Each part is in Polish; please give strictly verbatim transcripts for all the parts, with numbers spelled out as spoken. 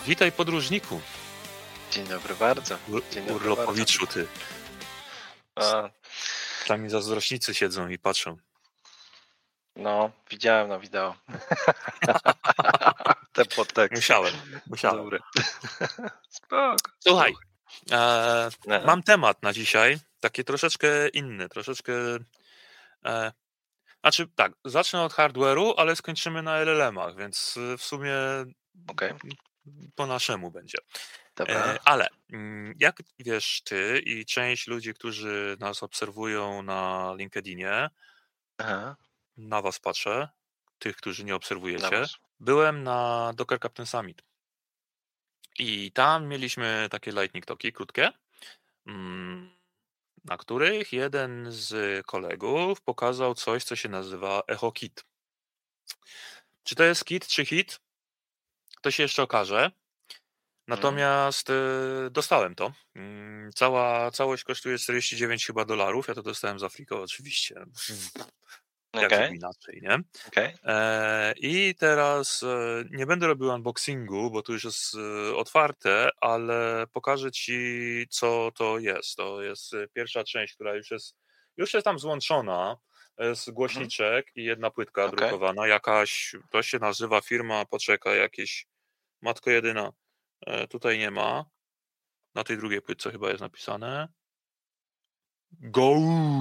Witaj podróżniku. Dzień dobry bardzo. Dzień dobry Urlopowiczu, bardzo. ty. A, Tam zazdrośnicy siedzą i patrzą. no, widziałem na wideo. Te podteksty. Musiałem, musiałem. Dobry. Spoko. Słuchaj, e, No. mam temat na dzisiaj, taki troszeczkę inny, troszeczkę... E, znaczy tak, zacznę od hardware'u, ale skończymy na L L M-ach, więc w sumie Okej. po naszemu będzie. Dobra. E, ale mm, jak wiesz ty i część ludzi, którzy nas obserwują na LinkedInie, Aha. na was patrzę, tych, którzy nie Na obserwujecie, was. byłem na Docker Captain Summit i tam mieliśmy takie lightning talki krótkie, mm, na których jeden z kolegów pokazał coś, co się nazywa Echo Kit. Czy to jest kit, czy hit? To się jeszcze okaże. Natomiast y, dostałem to. Mm, Cała, całość kosztuje czterdzieści dziewięć chyba dolarów. Ja to dostałem z Afriko oczywiście. Jak Okej. żeby inaczej, nie? Okej. E, I teraz e, nie będę robił unboxingu, bo tu już jest e, otwarte, ale pokażę ci, co to jest. To jest e, pierwsza część, która już jest, już jest tam złączona. Jest głośniczek i jedna płytka Okej. drukowana. Jakaś, to się nazywa firma, poczekaj, jakieś Matko Jedyna. E, tutaj nie ma. Na tej drugiej płytce chyba jest napisane. Go!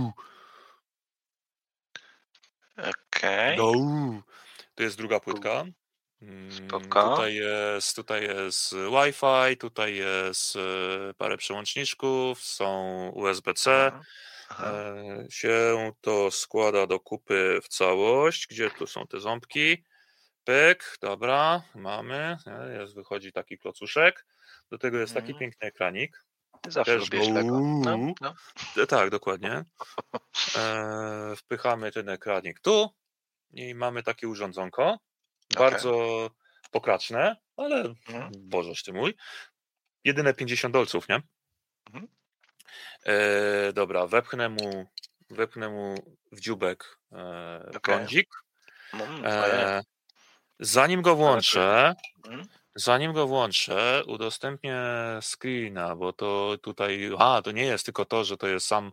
Okej. Go! To jest druga płytka. Mm, Spoko. Tutaj jest, tutaj jest Wi-Fi, tutaj jest e, parę przełączniczków, są U S B C. Aha. Aha. E, się to składa do kupy w całość. Gdzie tu są te ząbki? Pyk, dobra, mamy. E, Jest, wychodzi taki klocuszek. Do tego jest taki Mhm. piękny ekranik. Zawsze Też lubiłeś go. Lego. No, no. E, Tak, dokładnie. E, wpychamy ten ekranik tu i mamy takie urządzonko. Bardzo pokraczne, ale Mhm. bożeż ty mój. Jedyne pięćdziesiąt dolców, nie? Mhm. E, dobra, wepchnę mu, wepchnę mu w dzióbek e, Okej. prądzik. Mm, ojej. E, zanim go Ale włączę, Mhm. zanim go włączę, udostępnię screena, bo to tutaj, a to nie jest tylko to, że to jest sam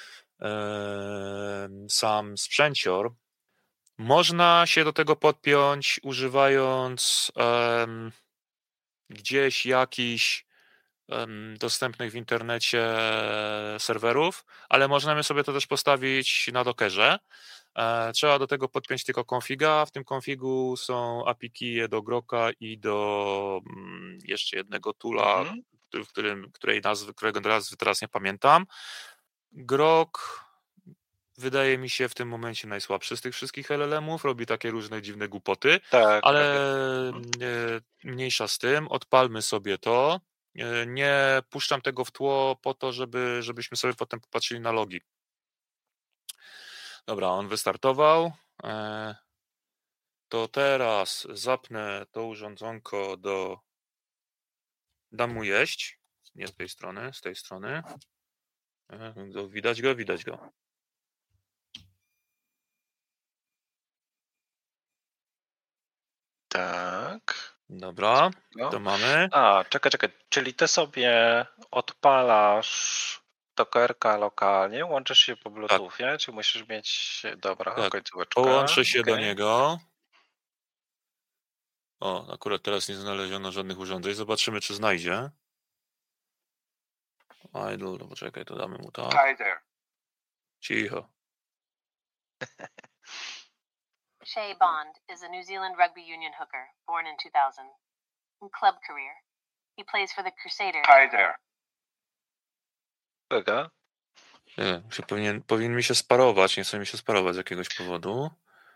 e, sam sprzęcior. Można się do tego podpiąć używając em, gdzieś jakichś em, dostępnych w internecie serwerów, ale możemy sobie to też postawić na Dockerze. E, trzeba do tego podpiąć tylko konfiga. W tym konfigu są A P I key do Groka i do mm, jeszcze jednego toola, Mhm. który- w którym, której nazwy, którego nazwy teraz nie pamiętam. Grok wydaje mi się w tym momencie najsłabszy z tych wszystkich L L M-ów, robi takie różne dziwne głupoty, Tak, ale prawie. Mhm. e, mniejsza z tym, odpalmy sobie to. E, Nie puszczam tego w tło po to, żeby, żebyśmy sobie potem popatrzyli na logi. Dobra, on wystartował. E, To teraz zapnę to urządzonko do... Dam mu jeść. Nie z tej strony, z tej strony. E, Widać go, widać go. Tak. Dobra, No. to mamy. A, czekaj, czekaj. Czyli ty sobie odpalasz Dockerka lokalnie, łączysz się po Bluetoothie, czy musisz mieć... Dobra, Tak, końcóweczka. połączę się do Okej. niego. O, akurat teraz nie znaleziono żadnych urządzeń. Zobaczymy, czy znajdzie. Idle, no poczekaj, to damy mu tak. Hi there. Cicho. Shay Bond is a New Zealand rugby union hooker, born in two thousand. In club career, he plays for the Crusaders. Hi there. Kolega? Nie, się powinien, powinien mi się sparować. Nie chce mi się sparować z jakiegoś powodu.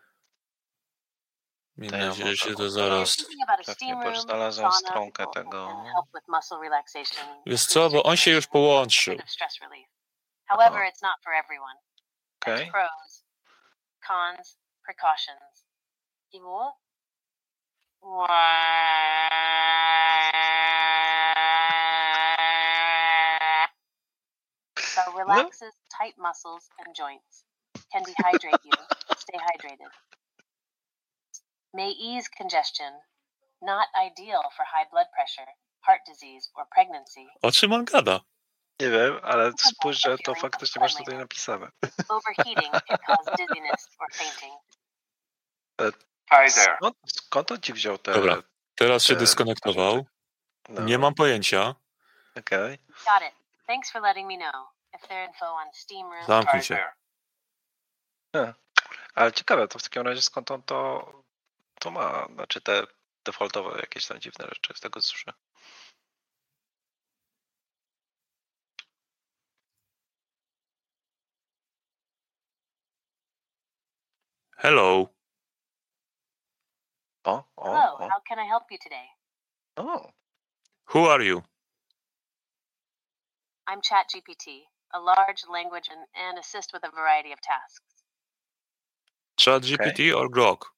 Miejmy To ja nadzieję, że może się to od zaraz... Thinking about a Pewnie, steam bo room, już znalazłem sauna, stronkę and tego. help with muscle relaxation, Wiesz co, bo on się już połączył. bit of stress relief. However, Aha. it's not for everyone. There's Okej. pros, cons, precautions. Iwo? So relaxes tight muscles and joints. Can dehydrate you. Stay hydrated. May ease congestion. Not ideal for high blood pressure, heart disease, or pregnancy. O czym on gada? Nie wiem, ale spójrz, że to faktycznie masz tutaj napisane. Overheating can cause dizziness or fainting. Hi there. Skąd, skąd on ci wziął te... Dobra, teraz te się dyskonektował. No. Nie mam pojęcia. Okej. Got it. Thanks for letting me know. If there info on Steam Room. Zamknij się. Hmm. Ale ciekawe, to w takim razie skąd on to, to ma, znaczy te defaultowe jakieś tam dziwne rzeczy z tego słyszę. Hello. O, o, Hello, o. how can I help you today? o. Who are you? I'm ChatGPT, a large language and, and assist with a variety of tasks. ChatGPT or Grok?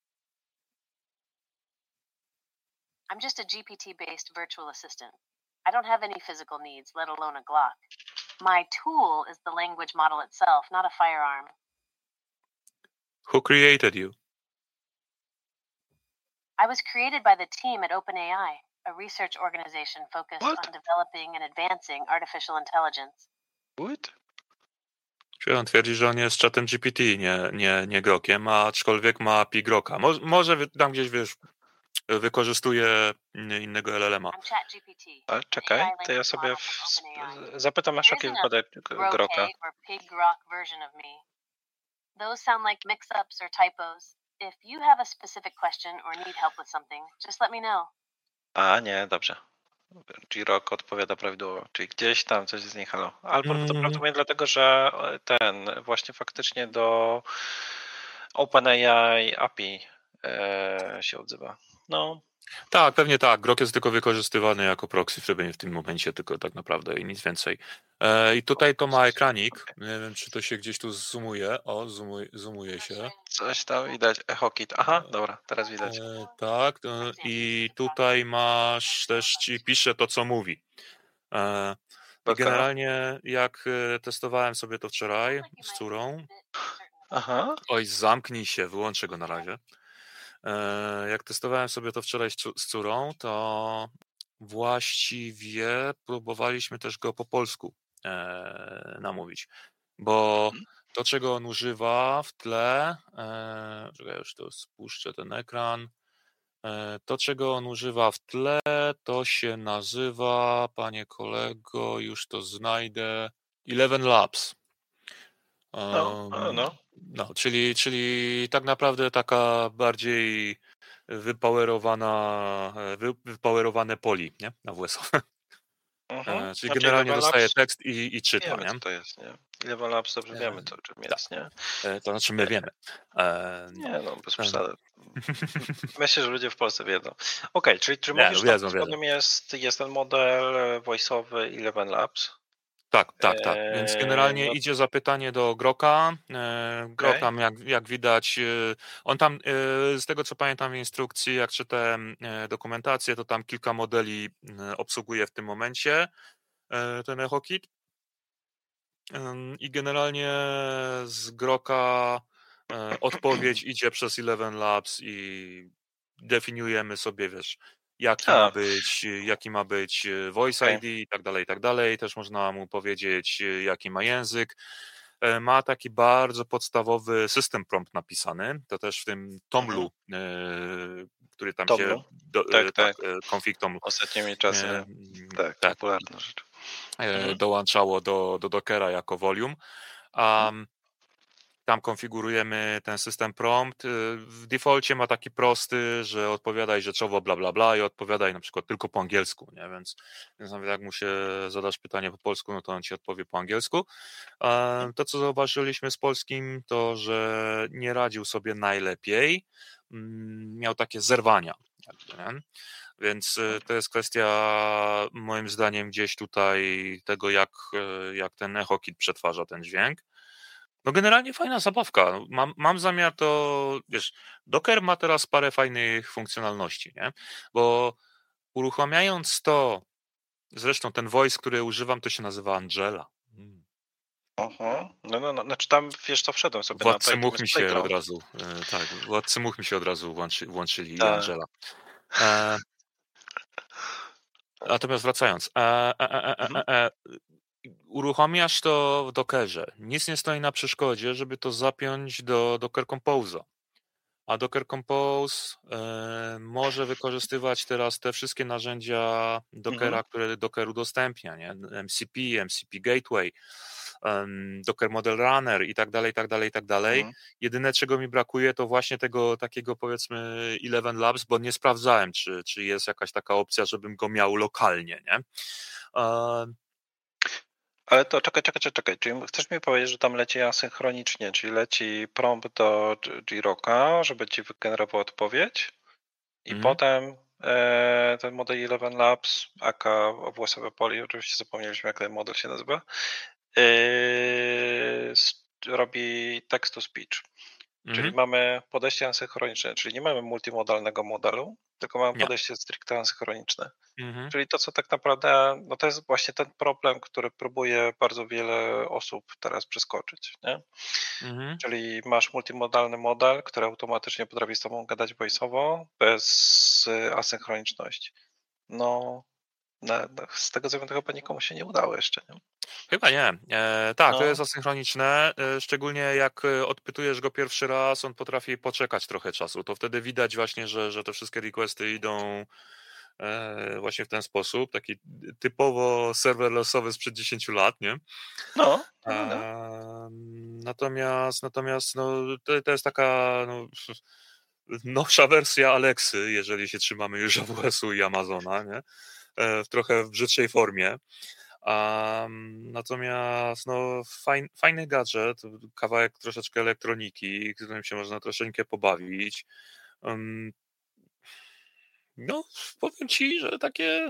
I'm just a G P T-based virtual assistant. I don't have any physical needs, let alone a Glock. My tool is the language model itself, not a firearm. Who created you? I was created by the team at OpenAI, a research organization focused What? on developing and advancing artificial intelligence. What? Czyli on twierdzi, że on jest chatem G P T, nie, nie, nie Grokiem, a aczkolwiek ma A P I Groka. Mo, może wy- tam gdzieś, wiesz, wykorzystuje innego L L M a. I'm ChatGPT. Ale czekaj, to ja sobie w... zapytam na wszelki wypadek Groka. Grok or Pig Grok version of me. Those sound like mix-ups or typos. If you have a specific question or need help with something, just let me know. A, nie, dobrze. G-Rock odpowiada prawidłowo, czyli gdzieś tam coś z niej halo. Ale Mm. prawdopodobnie dlatego, że ten właśnie faktycznie do OpenAI A P I e, się odzywa. No. Tak, pewnie tak. Grok jest tylko wykorzystywany jako proxy w w tym momencie, tylko tak naprawdę i nic więcej. E, I tutaj to ma ekranik. Nie wiem, czy to się gdzieś tu zoomuje. O, zoomuje, zoomuje się. Coś tam widać. EchoKit. Aha, dobra, teraz widać. E, tak, e, i tutaj masz też ci pisze to, co mówi. E, I generalnie jak e, testowałem sobie to wczoraj z córą. Aha. Oj, zamknij się, wyłączę go na razie. Jak testowałem sobie to wczoraj z córą, to właściwie próbowaliśmy też go po polsku e, namówić, bo to, czego on używa w tle, e, czekaj, już to spuszczę ten ekran, e, to, czego on używa w tle, to się nazywa, panie kolego, już to znajdę, Eleven Labs. No, no, no. No, czyli, czyli tak naprawdę taka bardziej wypowerowana, wy, wypowerowane poli, nie? Na W S O. Mhm. Czyli Znaczy, generalnie Eleven dostaje Labs, tekst i, i czyta, wiemy, nie? co to jest, nie? Eleven Labs dobrze wiemy, co czym jest, nie? To znaczy my wiemy. E, no. Nie, no, bez przesady. Myślę, że ludzie w Polsce wiedzą. Okej, okay, czyli czy Nie, mówisz, no, wiedzą, że spodem jest, jest ten model voice'owy Eleven Labs? Tak, tak, tak. Więc generalnie Eee, no... idzie zapytanie do Groka. Grok tam, jak, jak widać, on tam, z tego co pamiętam w instrukcji, jak czytałem dokumentację, to tam kilka modeli obsługuje w tym momencie ten EchoKit. I generalnie z Groka odpowiedź idzie przez Eleven Labs i definiujemy sobie, wiesz, jaki A. ma być, jaki ma być Voice Okay. I D i tak dalej, i tak dalej. Też można mu powiedzieć, jaki ma język. Ma taki bardzo podstawowy system prompt napisany. To też w tym Tomlu, mhm. który tam Tomlu? się... Do, tak, tak. Config Tomlu. Ostatnimi czasy. E, tak, tak, popularna rzecz. Mhm. Dołączało do, do Dockera jako volume. Um, Tam konfigurujemy ten system prompt. W defaulcie ma taki prosty, że odpowiadaj rzeczowo bla bla bla i odpowiadaj na przykład tylko po angielsku, nie? Więc, więc nawet jak mu się zadasz pytanie po polsku, no to on ci odpowie po angielsku. To, co zauważyliśmy z polskim, to, że nie radził sobie najlepiej. Miał takie zerwania. Nie? Więc to jest kwestia moim zdaniem gdzieś tutaj tego, jak, jak ten EchoKit przetwarza ten dźwięk. No generalnie fajna zabawka. Mam, mam zamiar to, wiesz, Docker ma teraz parę fajnych funkcjonalności, nie? Bo uruchamiając to, zresztą ten voice, który używam, to się nazywa Angela. Hmm. Aha. No, no, no, znaczy tam, wiesz co, wszedłem sobie Władcy na much mi się od razu, tak, Władcy much mi się od razu włączy, włączyli Ta. Angela. E, natomiast wracając, e, e, e, e, Mhm. e, e, uruchamiasz to w Dockerze. Nic nie stoi na przeszkodzie, żeby to zapiąć do Docker Compose'a. A Docker Compose e, może wykorzystywać teraz te wszystkie narzędzia Mhm. Dockera, które Docker udostępnia, nie? M C P, M C P Gateway, em, Docker Model Runner i tak dalej, i tak dalej, i tak dalej. Mhm. Jedyne, czego mi brakuje, to właśnie tego takiego, powiedzmy, Eleven Labs, bo nie sprawdzałem, czy, czy jest jakaś taka opcja, żebym go miał lokalnie, nie? E, Ale to czekaj, czekaj, czekaj, czekaj. Czyli chcesz mi powiedzieć, że tam leci asynchronicznie, czyli leci prompt do J-Rocka, żeby ci wygenerował odpowiedź i mhm. potem e, ten model Eleven Labs, aka włosowe poli, oczywiście zapomnieliśmy, jak ten model się nazywa, e, s- robi text to speech. Czyli Mhm. mamy podejście asynchroniczne, czyli nie mamy multimodalnego modelu, tylko mamy Nie. podejście stricte asynchroniczne. Mhm. Czyli to, co tak naprawdę, no to jest właśnie ten problem, który próbuje bardzo wiele osób teraz przeskoczyć, nie? Mhm. Czyli masz multimodalny model, który automatycznie potrafi z tobą gadać voice'owo bez y, asynchroniczności. No, na, na, z tego co wiem, to chyba nikomu się nie udało jeszcze, nie? Chyba nie. E, tak, to No, jest asynchroniczne, e, szczególnie jak e, odpytujesz go pierwszy raz, on potrafi poczekać trochę czasu. To wtedy widać właśnie, że, że te wszystkie requesty idą e, właśnie w ten sposób, taki typowo serverlessowy sprzed dziesięciu lat, nie? no, no, no. Em, natomiast natomiast no, to, to jest taka no, nowsza wersja Alexy, jeżeli się trzymamy już A W S-u i Amazona, nie? E, w trochę w brzydszej formie. Um, natomiast no, fajn, fajny gadżet, kawałek troszeczkę elektroniki, którym się można troszeczkę pobawić. Um, no, powiem ci, że takie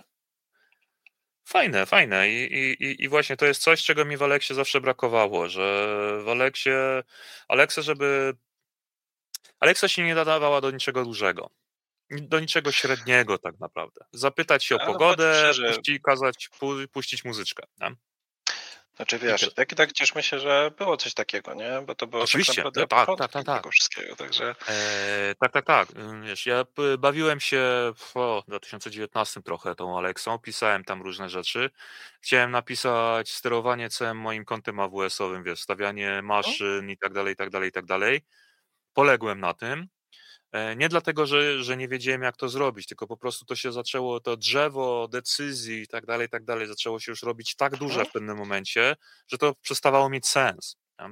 fajne, fajne. I, i, i właśnie to jest coś, czego mi w Alexie zawsze brakowało, że w Alexie, Alexa, żeby Alexa się nie nadawała do niczego dużego. Do niczego średniego tak naprawdę. Zapytać się o Ale bądźmy pogodę, szczerzy, puści, kazać pu, puścić muzyczkę. Nie? znaczy I wiesz, tyle. tak i tak cieszmy się, że było coś takiego, nie? Bo to było tak Oczywiście, no naprawdę tak, tak, tak, początkiem tak. tego wszystkiego, także Eee, tak, tak, tak. Ym, Wiesz, ja p- bawiłem się w o, dwa tysiące dziewiętnastym trochę tą Alexą, pisałem tam różne rzeczy. Chciałem napisać sterowanie całym moim kontem A W S-owym, wiesz, stawianie no, maszyn i tak dalej, i tak dalej, i tak dalej. Poległem na tym. E, Nie dlatego, że, że nie wiedziałem, jak to zrobić, tylko po prostu to się zaczęło, to drzewo decyzji i tak dalej, i tak dalej, zaczęło się już robić tak duże mhm, w pewnym momencie, że to przestawało mieć sens. Nie?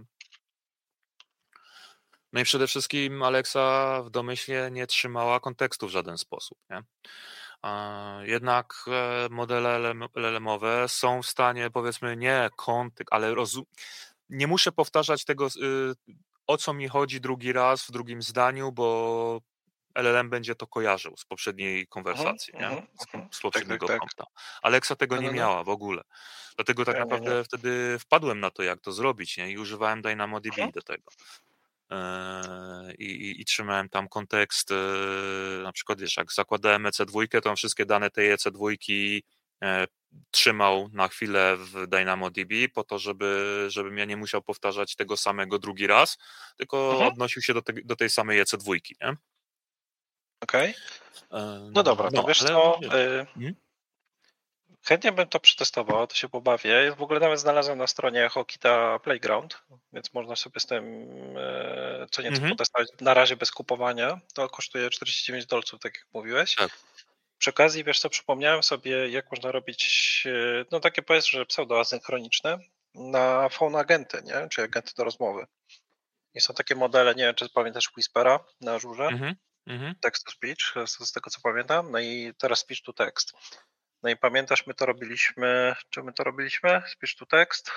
No i przede wszystkim Alexa w domyśle nie trzymała kontekstu w żaden sposób, nie? A jednak e, modele L L M-owe są w stanie, powiedzmy, nie kontekst, ale rozum... nie muszę powtarzać tego, y, o co mi chodzi drugi raz w drugim zdaniu, bo L L M będzie to kojarzył z poprzedniej mhm, konwersacji, nie? mhm, Z, mhm. z Tak, tak, poprzedniego tak. prompta. Alexa tego No, nie no, no. miała w ogóle. Dlatego tak Nie, nie, nie. naprawdę wtedy wpadłem na to, jak to zrobić, nie? I używałem DynamoDB Mhm, do tego. Eee, i, i, i trzymałem tam kontekst, e, na przykład wiesz, jak zakładałem E C dwa, to on wszystkie dane tej E C dwa e, trzymał na chwilę w DynamoDB po to, żeby, żebym ja nie musiał powtarzać tego samego drugi raz, tylko mhm. odnosił się do, te, do tej samej E C dwa, nie? Okej. No Em, dobra, to No, wiesz ale co, wiesz, y, mhm, chętnie bym to przetestował, to się pobawię. W ogóle nawet znalazłem na stronie Hokita Playground, więc można sobie z tym y, co nieco mhm, potestować. Na razie bez kupowania. To kosztuje czterdzieści dziewięć dolców, tak jak mówiłeś. tak. Przy okazji, wiesz co, przypomniałem sobie, jak można robić, y, no takie powiedzmy, że pseudoasynchroniczne na phone agenty, nie? Czy agenty do rozmowy. I są takie modele, nie wiem, czy pamiętasz Whispera na Azurze? Mhm, mhm. Text to speech, z, z tego co pamiętam, no i teraz speech to text. No i pamiętasz, my to robiliśmy, czy my to robiliśmy? Speech to text?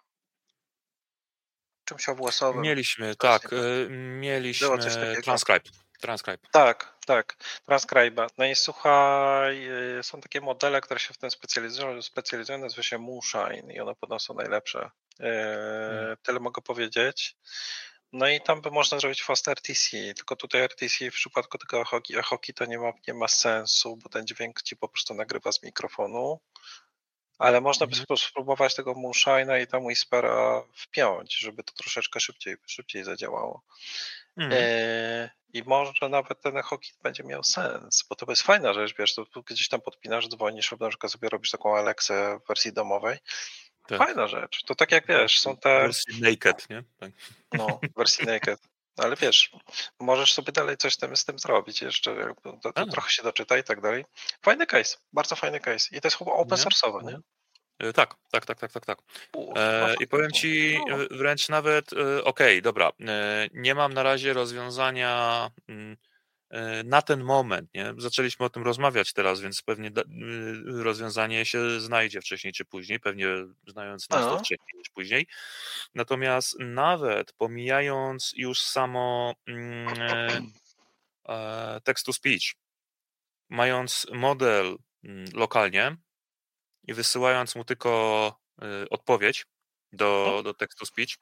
Czymś owłosowym. Mieliśmy, Teraz nie tak, pamiętam. e, Było coś mieliśmy takiego. transcribe, transcribe. Tak, tak, transcribe. No i słuchaj, y, są takie modele, które się w tym specjalizują, specjalizują nazywa się Moonshine i one podobno są najlepsze. Mm. Yy, Tyle mogę powiedzieć. No i tam by można zrobić fast R T C, tylko tutaj R T C w przypadku tego Hoki, Hoki to nie ma, nie ma sensu, bo ten dźwięk ci po prostu nagrywa z mikrofonu. Ale można by Mhm. spo- spróbować tego Moonshine'a i tam Whispera wpiąć, żeby to troszeczkę szybciej, szybciej zadziałało. Mhm. Eee, I może nawet ten EchoKit będzie miał sens, bo to jest fajna rzecz, wiesz, to tu gdzieś tam podpinasz, dzwonisz, lub na przykład sobie robisz taką Alexę w wersji domowej. Tak. Fajna rzecz. To tak jak wiesz, są te, Wersji naked, nie? Tak. no, w wersji naked. Ale wiesz, możesz sobie dalej coś tam z tym zrobić jeszcze, jakby to, to Tak. trochę się doczyta i tak dalej. Fajny case, bardzo fajny case. I to jest chyba open Nie? source'owe, nie? E, Tak, tak, tak, tak, tak, tak. U, E, I powiem faktycznie. ci No. e, wręcz nawet, e, okej, dobra, e, nie mam na razie rozwiązania mm, e, na ten moment, nie? Zaczęliśmy o tym rozmawiać teraz, więc pewnie da, y, rozwiązanie się znajdzie wcześniej czy później, pewnie znając nas to No. wcześniej niż później. Natomiast nawet pomijając już samo mm, e, e, text-to-speech, mając model mm, lokalnie i wysyłając mu tylko y, odpowiedź do, do text-to-speech,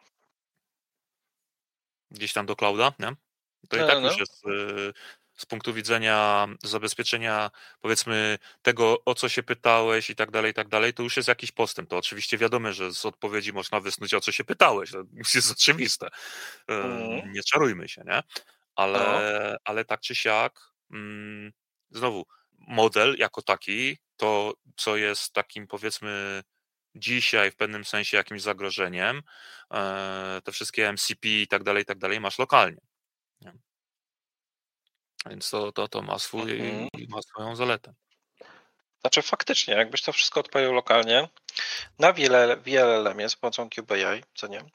gdzieś tam do clouda, nie? To i No, tak no, już no. jest y, z punktu widzenia zabezpieczenia, powiedzmy, tego, o co się pytałeś i tak dalej, i tak dalej, to już jest jakiś postęp. To oczywiście wiadomo, że z odpowiedzi można wysnuć, o co się pytałeś. To jest oczywiste. Y, Mhm. Nie czarujmy się, nie? No. Ale, ale tak czy siak, mm, znowu, model jako taki, to co jest takim, powiedzmy, dzisiaj w pewnym sensie jakimś zagrożeniem, e, te wszystkie M C P i tak dalej, i tak dalej masz lokalnie. Nie? Więc to, to, to ma, swój, Mhm. ma swoją zaletę. Znaczy faktycznie, jakbyś to wszystko odpalił lokalnie, na wiele, wiele jest z pomocą Cube A I, co nie?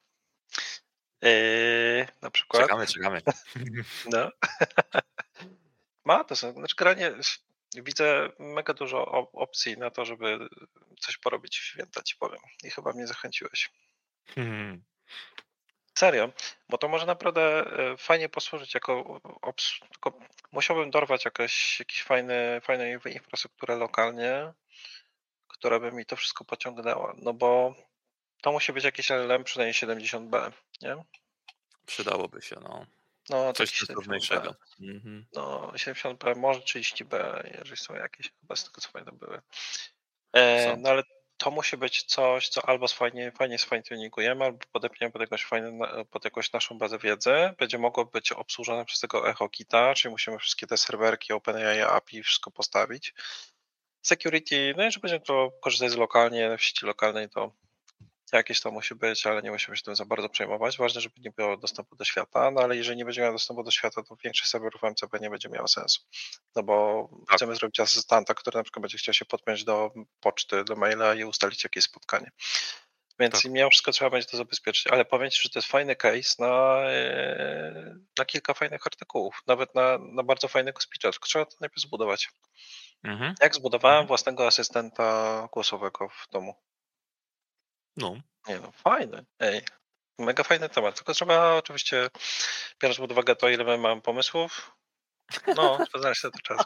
Yy, na przykład. Czekamy, czekamy. No. Ma to sens. Znaczy granie, widzę mega dużo op- opcji na to, żeby coś porobić w święta, ci powiem. I chyba mnie zachęciłeś. Hmm. Serio, bo to może naprawdę e, fajnie posłużyć jako obs... tylko musiałbym dorwać jakaś, jakiś fajny, fajną infrastrukturę lokalnie, która by mi to wszystko pociągnęła. No bo to musi być jakiś L L M przynajmniej siedemdziesiąt B, nie? Przydałoby się, no. No Coś taki siedemdziesiąt B. sensowniejszego. Mhm. No siedemdziesiąt B, może trzydzieści B, jeżeli są jakieś, chyba z tego co fajne były. E, Są. no ale to musi być coś, co albo fajnie, fajnie sfine-tuningujemy, albo podepniemy pod jakąś, fajną, pod jakąś naszą bazę wiedzy. Będzie mogło być obsłużone przez tego EchoKita, czyli musimy wszystkie te serwerki, OpenAI, A P I, wszystko postawić. Security, no i że będziemy to korzystać z lokalnie, w sieci lokalnej, to jakieś to musi być, ale nie musimy się tym za bardzo przejmować. Ważne, żeby nie było dostępu do świata, no ale jeżeli nie będzie miał dostępu do świata, to większość serwerów M C P nie będzie miało sensu. No bo Tak. chcemy zrobić asystanta, który na przykład będzie chciał się podpiąć do poczty, do maila i ustalić jakieś spotkanie. Więc Tak. mimo wszystko trzeba będzie to zabezpieczyć, ale powiem Ci, że to jest fajny case na, na kilka fajnych artykułów, nawet na, na bardzo fajnego speecha, tylko trzeba to najpierw zbudować. Mhm. Jak zbudowałem Mhm. własnego asystenta głosowego w domu. No. Nie no, fajny, ej. Mega fajny temat, tylko trzeba oczywiście, biorąc pod uwagę to, ile my mamy pomysłów, no, trzeba znaleźć na to czas.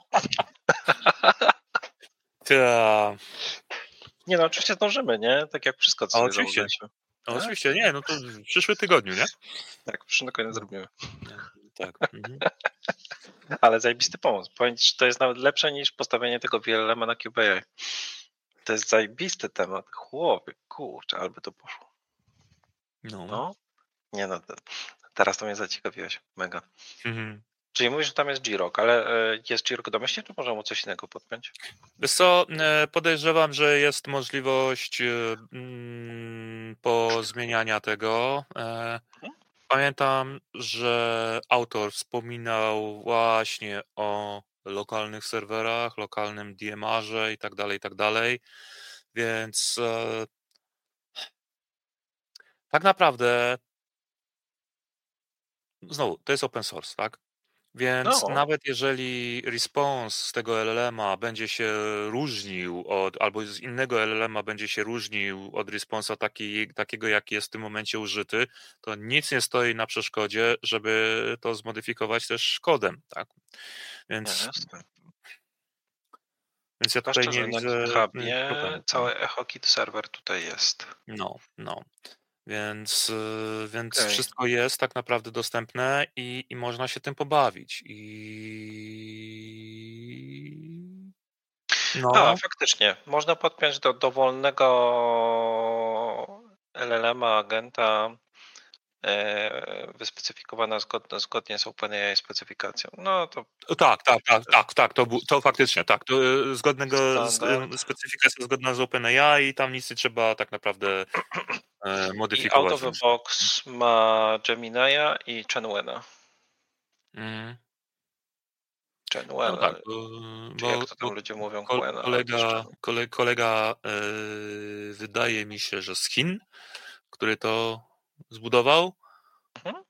Ta. Nie no, oczywiście zdążymy, nie? Tak jak wszystko, co A sobie oczywiście. założyliśmy. A Tak? oczywiście, nie, no to w przyszłym tygodniu, nie? Tak, w przyszłym koniec No. zrobimy. Nie, tak. Mhm. Ale zajebisty pomysł. Powiem Ci, że to jest nawet lepsze niż postawienie tego V L M-a na Q B A. To jest zajebisty temat. Chłopie, kurczę, albo to poszło. No. No, nie no, te- teraz to mnie zaciekawiłeś. Mega. Mhm. Czyli mówisz, że tam jest G-Rock, ale e, jest G-Rock domyślnie, czy możemy mu coś innego podpiąć? Wiesz co, e, podejrzewam, że jest możliwość e, mm, pozmieniania tego. E, Pamiętam, że autor wspominał właśnie o lokalnych serwerach, lokalnym D M R-ze i tak dalej, i tak dalej. Więc e, tak naprawdę znowu, to jest open source, tak? Więc No, nawet jeżeli response z tego L L M-a będzie się różnił od, albo z innego L L M-a będzie się różnił od responsa taki, takiego, jaki jest w tym momencie użyty, to nic nie stoi na przeszkodzie, żeby to zmodyfikować też kodem, tak? Więc, jasne. więc ja Tylko tutaj szczerze, nie na widzę GitHubie problemu. cały EchoKit serwer tutaj jest. No, no. Więc, y, więc Okej. wszystko jest tak naprawdę dostępne i, i można się tym pobawić. I No, A, faktycznie. Można podpiąć do dowolnego L L M-a agenta e, wyspecyfikowana zgodnie, zgodnie z OpenAI specyfikacją. No to tak, tak, tak, tak, tak, to, bu- to faktycznie, tak, to e, zgodnego, z, standard. e, specyfikacja zgodna z OpenAI i tam nic nie trzeba tak naprawdę e, I out modyfikować. of the Więc, box ma Gemini'a i Chenwena. mm, no Chenwena, tak, bo, czy jak bo, to bo tam ludzie mówią, ko- Quena, ale to jest kolega, Chen. kole, kolega e, wydaje mi się, że z Chin, który to zbudował, Mhm.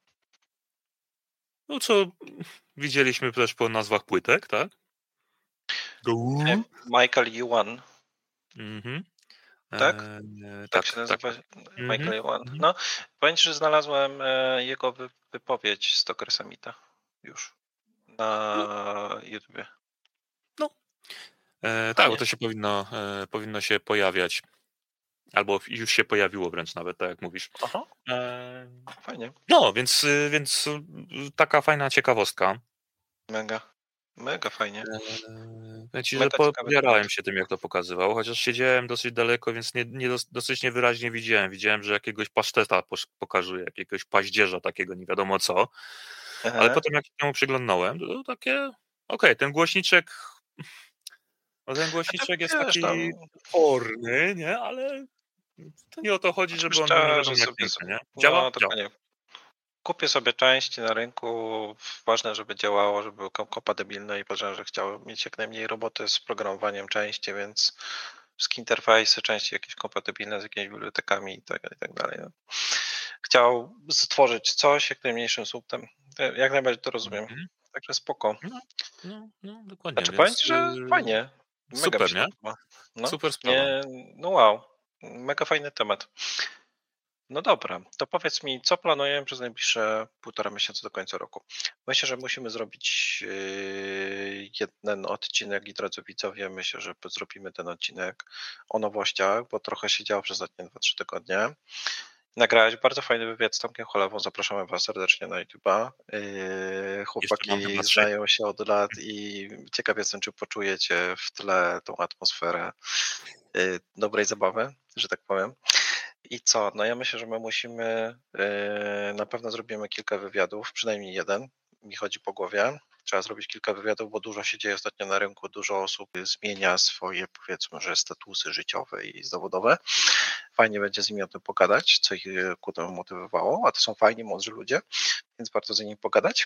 no co widzieliśmy też po nazwach płytek, tak? Go. E, Michael Yuan, Mhm. tak? E, Tak się tak, tak, nazywa tak. Mhm, Michael Yuan. mhm. No, powiem ci, że znalazłem e, jego wy, wypowiedź z Docker Summita już na YouTubie. No, e, tak, Fajnie. bo to się powinno, e, powinno się pojawiać, albo już się pojawiło wręcz nawet, tak jak mówisz. Aha, E, fajnie. no, więc, y, więc y, taka fajna ciekawostka. Mega, mega fajnie. Powiem ci, że Mega po- ciekawy temat. podjarałem się tym, jak to pokazywał, chociaż siedziałem dosyć daleko, więc nie, nie dos, dosyć niewyraźnie widziałem. Widziałem, że jakiegoś paszteta posz- pokazuje, jakiegoś paździerza takiego, nie wiadomo co. Ale Aha. potem jak się temu przyglądnął, to takie, okej, ten głośniczek, no ten A to głośniczek jest wiesz, tam, taki porny, nie? Ale to nie o to chodzi, żeby on był nie szczerze wiadomo jak sobie, piękny, nie? Działa? no Działa. dokładnie. Kupię sobie części na rynku, ważne, żeby działało, żeby było kompatybilne i podejrzewam, że chciałem mieć jak najmniej roboty z programowaniem części, więc wszystkie interfejsy, części jakieś kompatybilne z jakimiś bibliotekami i tak, i tak dalej. No. Chciał stworzyć coś jak najmniejszym słuptem. Jak najbardziej to rozumiem. Mhm. Także spoko. No, no, no, dokładnie, Znaczy powiem więc ci, że y, fajnie. Mega super, mi się nie? to podoba. No, Super sprawa. nie, no wow. Mega fajny temat. No dobra, to powiedz mi, co planujemy przez najbliższe półtora miesiąca do końca roku? Myślę, że musimy zrobić yy, jeden odcinek i drodzy widzowie, myślę, że zrobimy ten odcinek o nowościach, bo trochę się działo przez ostatnie dwa trzy tygodnie. Nagrałeś bardzo fajny wywiad z Tomkiem Cholewą, zapraszamy Was serdecznie na YouTube'a. Yy, Jeszcze mam Chłopaki chyba trzy. znają się od lat i ciekaw jestem, czy poczujecie w tle tą atmosferę yy, dobrej zabawy, że tak powiem. I co? No ja myślę, że my musimy, yy, na pewno zrobimy kilka wywiadów, przynajmniej jeden, mi chodzi po głowie. Trzeba zrobić kilka wywiadów, bo dużo się dzieje ostatnio na rynku, dużo osób zmienia swoje, powiedzmy, że statusy życiowe i zawodowe. Fajnie będzie z nimi o tym pogadać, co ich ku temu motywowało, a to są fajni, mądrzy ludzie, więc warto z nimi pogadać.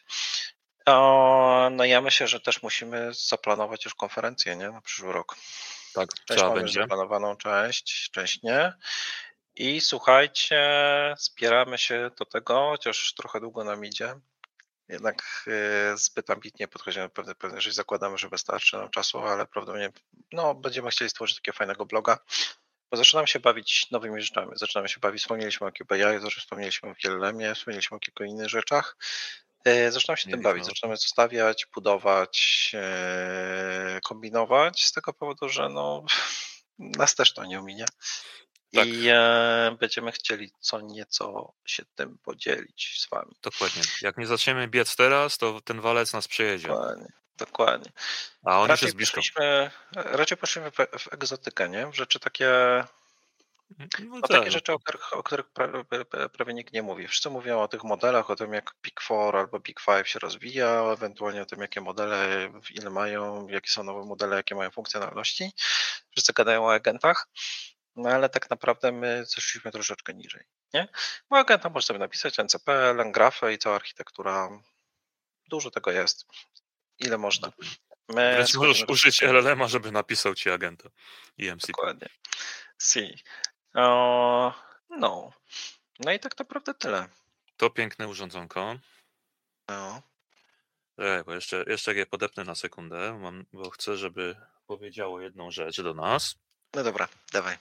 O, no ja myślę, że też musimy zaplanować już konferencję, nie? Na przyszły rok. Tak, Część trzeba mamy już będzie. zaplanowaną, część, część nie. I słuchajcie, zbieramy się do tego, chociaż trochę długo nam idzie. Jednak y, zbyt ambitnie podchodzimy do pewnej pewnej rzeczy. Zakładamy, że wystarczy nam czasu, ale prawdopodobnie no, będziemy chcieli stworzyć takiego fajnego bloga, bo zaczynamy się bawić nowymi rzeczami. Zaczynamy się bawić, wspomnieliśmy o Q B I, wspomnieliśmy o P L M-ie, wspomnieliśmy o kilku innych rzeczach. Y, Zaczynamy się tym Mieliśmy bawić, o tym. zaczynamy zostawiać, budować, y, kombinować z tego powodu, że no, nas też to nie ominie. Tak. I e, będziemy chcieli co nieco się tym podzielić z Wami. Dokładnie. Jak nie zaczniemy biec teraz, to ten walec nas przejedzie. Dokładnie. Dokładnie. A on już Raczej jest blisko. poszliśmy, raczej poszliśmy w, w egzotykę, nie? W rzeczy takie, No, no tak, takie no, rzeczy, o których, o których pra, pra, pra, prawie nikt nie mówi. Wszyscy mówią o tych modelach, o tym jak Big Four albo Big Five się rozwija, ewentualnie o tym, jakie modele, ile mają, jakie są nowe modele, jakie mają funkcjonalności. Wszyscy gadają o agentach. No ale tak naprawdę my zeszliśmy troszeczkę niżej, nie? Bo agenta może sobie napisać N C P, Langgrafę i cała architektura. Dużo tego jest. Ile można. My wręcz możesz schodzimy użyć troszeczkę L L M-a, żeby napisał ci agenta i M C P. dokładnie. Si. O, no. No i tak naprawdę tyle. To piękne urządzonko. No. E, bo jeszcze, jeszcze je podepnę na sekundę, mam, bo chcę, żeby powiedziało jedną rzecz do nas. No dobra, dawaj.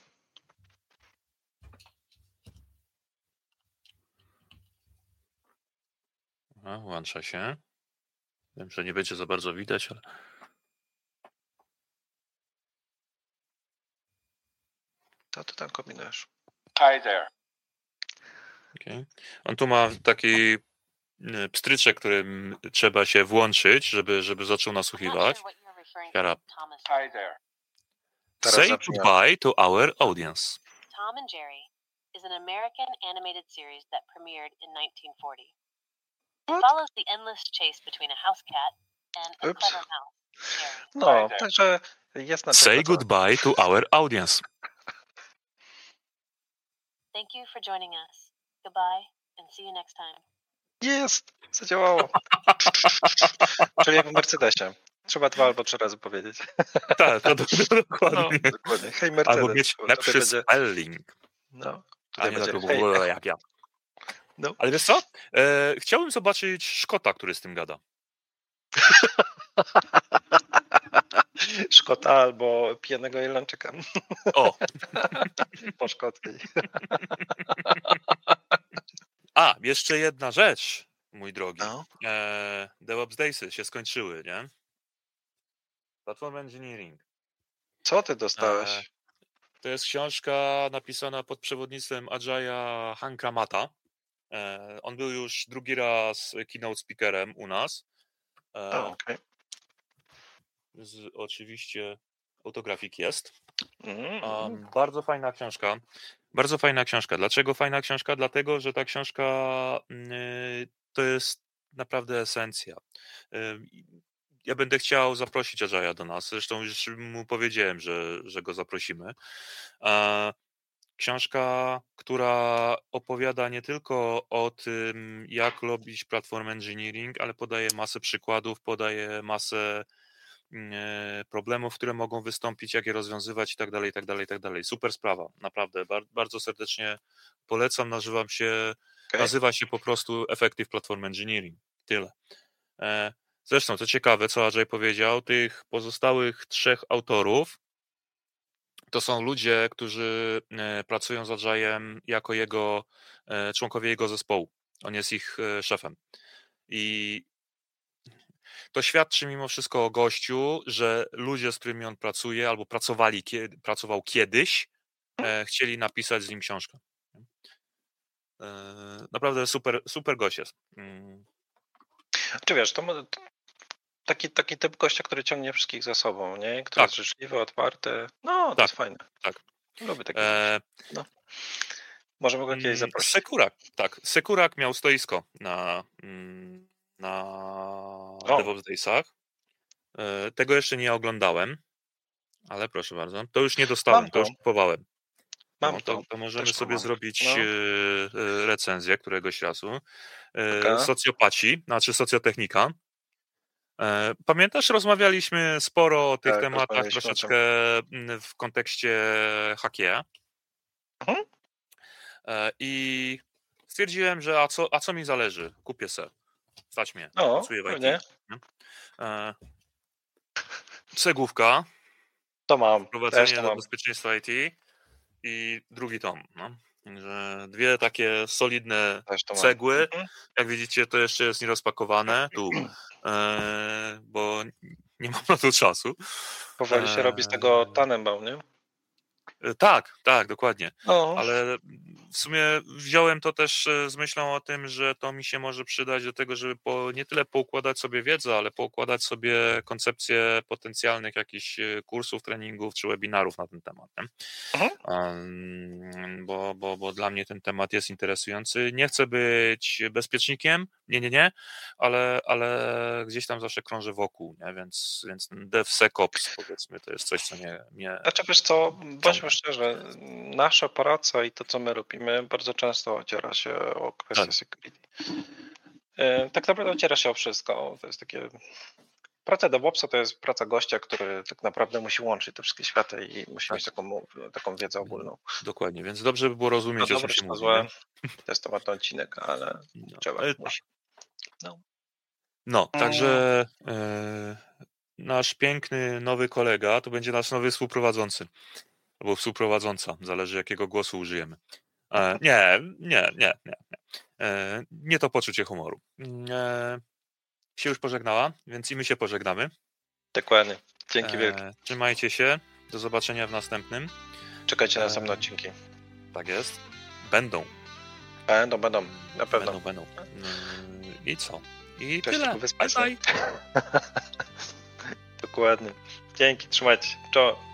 A, włącza się. Wiem, że nie będzie za bardzo widać, ale... Co ty tam kombinujesz? Hi there. Okay. On tu ma taki pstryczek, którym trzeba się włączyć, żeby, żeby zaczął nasłuchiwać. Shut up. Hi there. Teraz Say zabrzmiało. goodbye to our audience. Tom and Jerry is an American animated series that premiered in nineteen forty. It What? follows the endless chase between a house cat and a Oops. clever mouse, Jerry. No, także jest na Say czego. goodbye to our audience. Thank you for joining us. Goodbye and see you next time. Jest! Zadziałało. Czyli jak w Mercedesie. Trzeba dwa albo trzy razy powiedzieć. Tak, to, to, to No, dokładnie. dokładnie. Hej Mercedes. Albo mieć Tutaj lepszy będzie... spelling. No, A tutaj nie tak będzie w ogóle jak ja. No. Ale wiesz co? E, chciałbym zobaczyć Szkota, który z tym gada. Szkota albo pijanego Irlandczyka. O! Po szkockiej. A, jeszcze jedna rzecz, mój drogi. No. E, DevOps Daysy się skończyły, nie? Platform Engineering. Co ty dostałeś? E, to jest książka napisana pod przewodnictwem Ajaja Hanka Mata. E, on był już drugi raz keynote speakerem u nas. E, O, okay. z, oczywiście autografik jest. Mm. Um, bardzo fajna książka. Bardzo fajna książka. Dlaczego fajna książka? Dlatego, że ta książka y, to jest naprawdę esencja. Y, ja będę chciał zaprosić Ajaja do nas. Zresztą już mu powiedziałem, że, że go zaprosimy. E, książka, która opowiada nie tylko o tym, jak robić platform engineering, ale podaje masę przykładów, podaje masę problemów, które mogą wystąpić, jak je rozwiązywać i tak dalej, i tak dalej, i tak dalej. Super sprawa, naprawdę. Bar- bardzo serdecznie polecam. Nazywam się, Okay. nazywa się po prostu Effective Platform Engineering. Tyle. E, zresztą, co ciekawe, co Ajay powiedział, tych pozostałych trzech autorów to są ludzie, którzy e, pracują z Ajayem jako jego e, członkowie jego zespołu. On jest ich e, szefem. I to świadczy mimo wszystko o gościu, że ludzie, z którymi on pracuje, albo pracowali, kiedy, pracował kiedyś, e, chcieli napisać z nim książkę. E, naprawdę super, super gość jest. Mm. Czy wiesz, to taki, taki typ gościa, który ciągnie wszystkich za sobą, nie? Który Tak. jest życzliwy, otwarty. No, to tak, jest fajne. Tak. Lubię takie e, no. Możemy go kiedyś zaprosić. Sekurak, tak. Sekurak miał stoisko na, na DevOps Daysach. E, tego jeszcze nie oglądałem, ale proszę bardzo. To już nie dostałem, to. to już kupowałem. Mam no, to. to, to możemy Też sobie mam. zrobić no. e, recenzję któregoś razu. E, okay. Socjopaci, znaczy socjotechnika. E, pamiętasz, rozmawialiśmy sporo o tych tak, tematach troszeczkę w kontekście Hackiera. Mhm. E, I stwierdziłem, że a co, a co mi zależy? Kupię se. Stać mnie. O, pracuję w I T. nie? E, cegłówka. To mam. Prowadzenie to do mam. bezpieczeństwa I T i drugi tom. No. Że dwie takie solidne cegły. Mhm. Jak widzicie, to jeszcze jest nierozpakowane. Tu. E, bo nie mam na to czasu. Powoli się e... robi z tego Tannenbaum, nie? Tak, tak, dokładnie. O. Ale w sumie wziąłem to też z myślą o tym, że to mi się może przydać do tego, żeby po, nie tyle poukładać sobie wiedzę, ale poukładać sobie koncepcję potencjalnych jakichś kursów, treningów czy webinarów na ten temat. Nie? Um, bo, bo, bo dla mnie ten temat jest interesujący. Nie chcę być bezpiecznikiem, nie, nie, nie, ale, ale gdzieś tam zawsze krążę wokół, nie? Więc, więc DevSecOps, powiedzmy, to jest coś, co mnie... mnie... Znaczy wiesz co, bądźmy szczerzy, nasza praca i to, co my robimy, bardzo często ociera się o kwestię tak. security. Tak naprawdę ociera się o wszystko. To jest takie... Praca DevOpsa to jest praca gościa, który tak naprawdę musi łączyć te wszystkie światy i musi tak. mieć taką, taką wiedzę ogólną. Dokładnie, więc dobrze by było rozumieć, no o czym się mówi. Złe. To jest temat odcinek, ale no. trzeba. Ale musi. No, no także e, nasz piękny nowy kolega to będzie nasz nowy współprowadzący. Albo współprowadząca, zależy jakiego głosu użyjemy. E, nie, nie, nie, nie. Nie, e, nie to poczucie humoru. E, się już pożegnała, więc i my się pożegnamy. Dokładnie. Dzięki wielkie. E, trzymajcie się. Do zobaczenia w następnym. Czekajcie na następne odcinki. Tak jest. Będą. Będą, będą. Na pewno. Będą, będą. I co? I Cześć, tyle. Bye, bye. Dokładnie. Dzięki, trzymajcie się. Czoło.